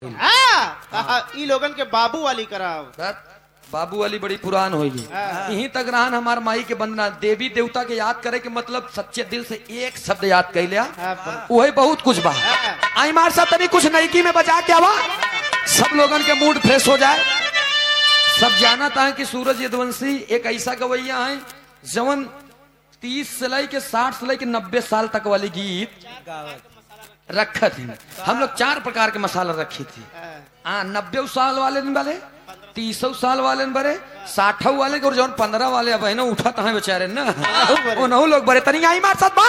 ई लोगन के बाबू वाली कराव। बाबू वाली बड़ी पुरान होगी। यहीं तक रहन हमार माई के बंदना देवी देवता के याद करे के मतलब सच्चे दिल से एक शब्द याद कर लिया वही बहुत कुछ बा। आई मार साहब तभी कुछ नईकी में बचा क्या बा सब लोगन के मूड फ्रेश हो जाए। सब जानता है कि सूरज यदुवंशी एक ऐसा गवैया है जवन 30 से लेके 60 से लेके 90 साल तक वाली गीत रखा थी। हम लोग 4 प्रकार के मसाला रखी थी। 90 साल वाले दिन वाले 30 साल वाले बरे 60 वाले और जौन 15 वाले अब है ना उठा है बेचारे ना वो लोग बड़े तनी आई मार साथ बा।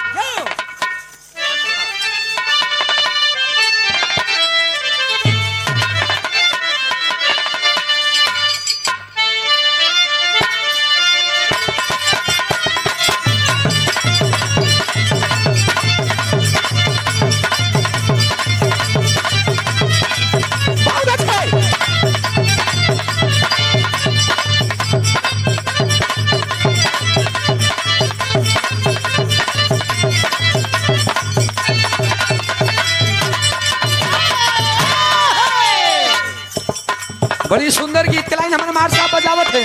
बड़ी सुंदर गीत के लाइन हमारे मार साहब बजावत है।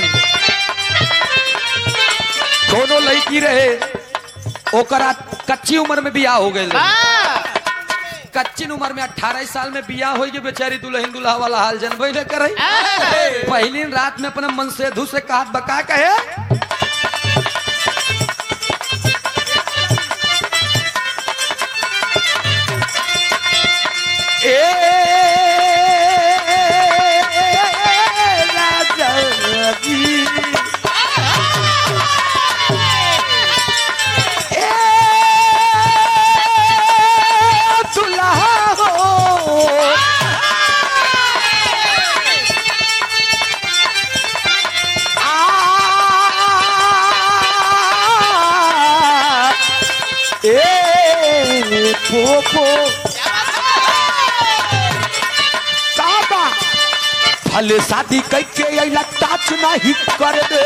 दोनों लड़की रहे ओकरा कच्ची उम्र में बियाह हो गए। कच्ची उम्र में 18 साल में बियाह हो गई बेचारी दुल्हन दुल्हा वाला हाल जनबे न करे। पहली रात में अपने मन से धू से कहत बका कहे भले शादी करके टाच नहीं कर दे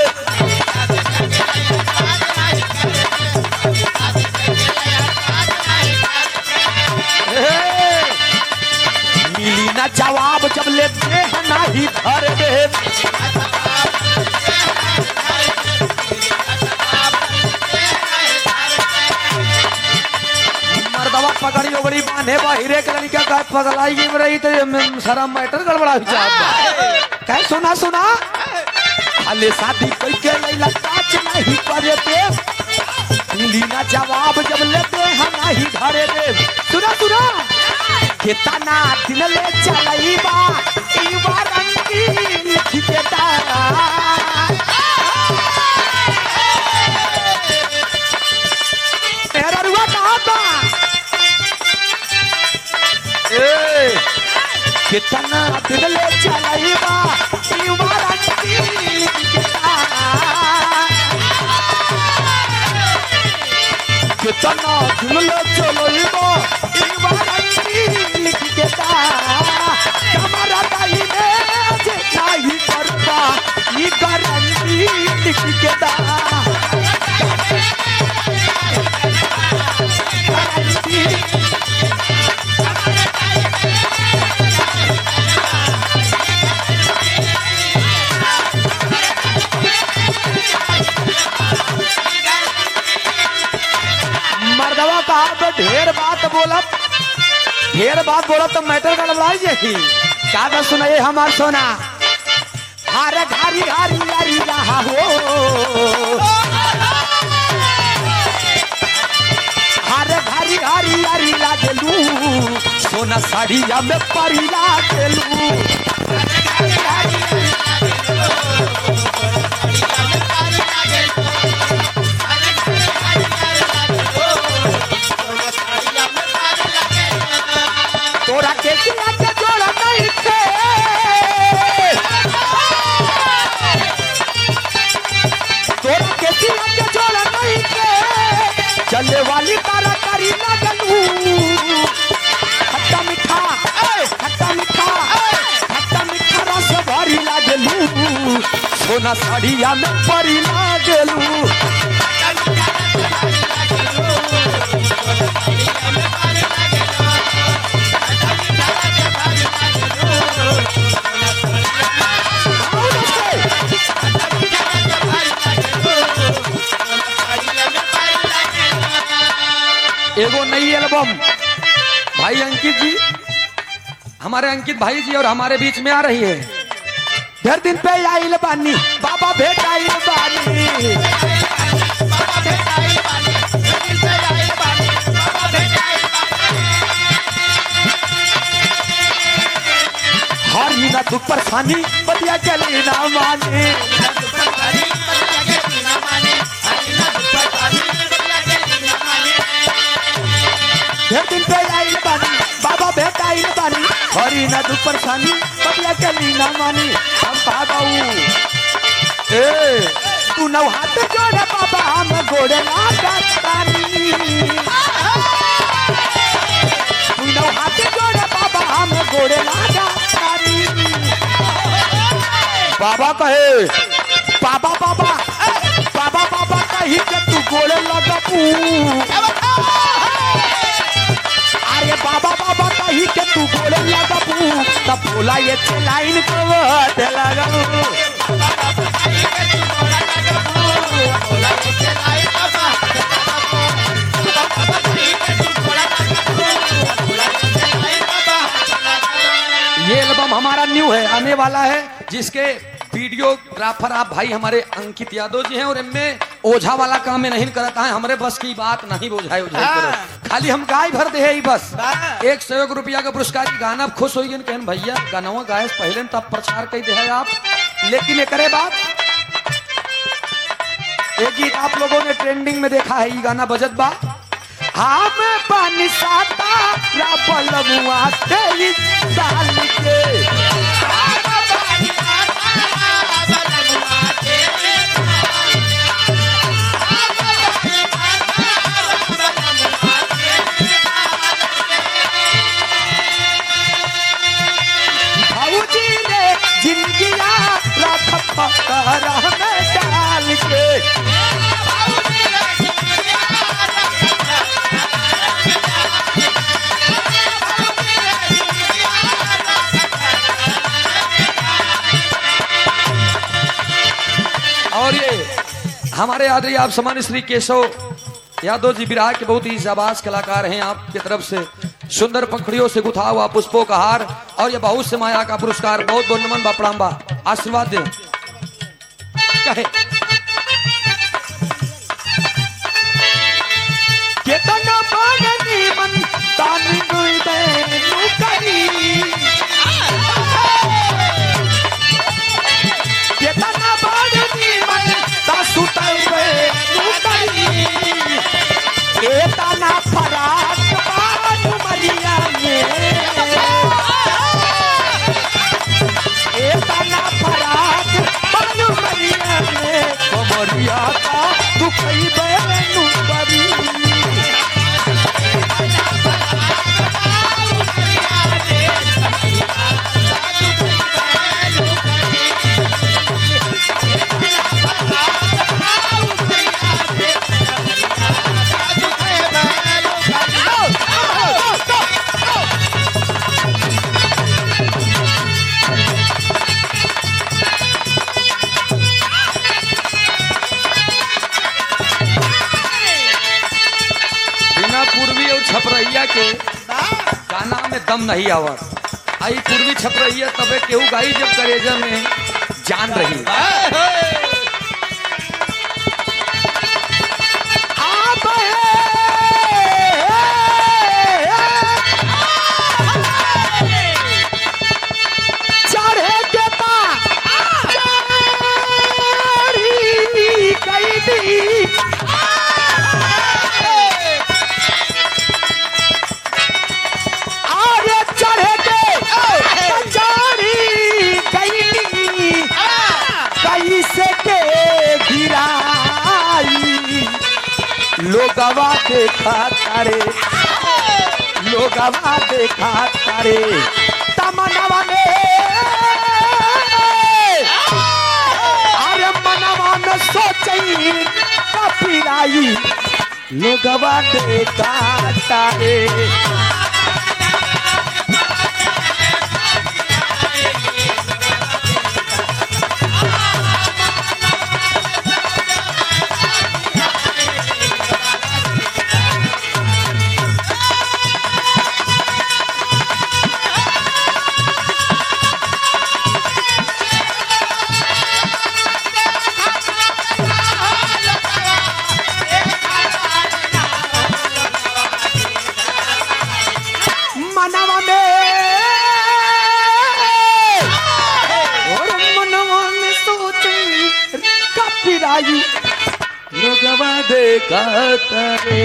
मिली ना जवाब जब लेते हैं नहीं धर दे। मर्दवा पगड़ी उगड़ी बांधे बाहिरे के लड़का का पगलाई गिर रही तो सारा मैटर गड़बड़ा कह सुना सुना भले शादी करके लैला टाच नहीं करे दे मिली ना जवाब जब लेते हैं नहीं धरे दे। सुना सुना कितना दिन ले चलई बा ई वारंटी लिख के दा तेरा रुआ कहां था कितना दिन ले चलई बा ई वारंटी लिख के दा कितना दिन ले चलई बा ई वारंटी लिख के दा हमारा दाई में जितना ही करता ये गारंटी लिख के दा। मर्दवा कहा तो ढेर बात बोला तो मैटर गड़बड़ाई जाएगी। क्या बात सुनाइए हमार सोना हारे घारी घारी यारी रहा हो हारे घारी घारी यारी लागलू सोना साड़िया में परी लागलू तोरा के जोड़ा नहीं थे तोरा के जोड़ा नहीं थे चले वाली तारा तारी लगलू खट्टा मीठा रस भरी लागलू सोना साड़िया में परी लागलू। एल्बम भाई अंकित जी, हमारे अंकित भाई जी और हमारे बीच में आ रही है। ढेर दिन पे आइल बानी बाबा भेट आइल बानी, हरी ना दुख परेशानी बतिया चली ना माने, ढेर दिन पे आइल बानी बाबा भेट आइल बानी, हरी ना दुख परेशानी बतिया चली ना मानी। हम बाबाऊ ए तू नौ हाथ जोड़े बाबा हम गोड़े लागतानी, तू नौ हाथ जोड़े बाबा हम गोड़े लागतानी। बाबा कहे बाबा बाबा बाबा बाबा कही के तू गोड़े लगबू, अरे बाबा बाबा कही के तू गोड़े लगबू, तब बोला ये लाइन को लगबू। ये एल्बम हमारा न्यू है, आने वाला है, जिसके वीडियोग्राफर आप भाई हमारे अंकित यादव जी हैं, और इनमें ओझा वाला काम में नहीं करता है, हमारे बस की बात नहीं बोझाए खाली हम गाय भर दे ही बस। 101 रुपया का पुरस्कार, गाना खुश हो गए कहन भैया गाना गाय पहले तब प्रचार कर दे आप, लेकिन एक बात एक गीत आप लोगों ने ट्रेंडिंग में देखा है, ये गाना बजत बा हम पानी साता बलमुआ 23 साल के, भाऊजी ने जिंदगिया रख पकड़ में डाल के, और ये हमारे आदरणीय आप सम्मानित श्री केशव यादव जी विराट के बहुत ही जाबाज कलाकार हैं, आपकी तरफ से सुंदर पंखड़ियों से गुथा हुआ पुष्पों का हार और ये बहुत से माया का पुरस्कार, बहुत बहुत नमन बापड़ाम्बा, आशीर्वाद दे कहे केतना बागनी मन तानी दुई दे नुकरी, केतना बागनी मन तासु तवे नुकरी, केतना फराक बानु मरिया में, केतना फराक बानु मरिया में, कमरिया का दुखई बेनु बरी। छपरैया के गाना में दम नहीं आवत, आई पूर्वी छपरैया तबे केहू गाई जब करेजा में जान रही। चढ़े के लोगवा देखा तारे, लोगवा देखा तारे तमनवा में, अरे मनवा में सोचई कपिराई, लोगवा देखा तारे। देखा रे।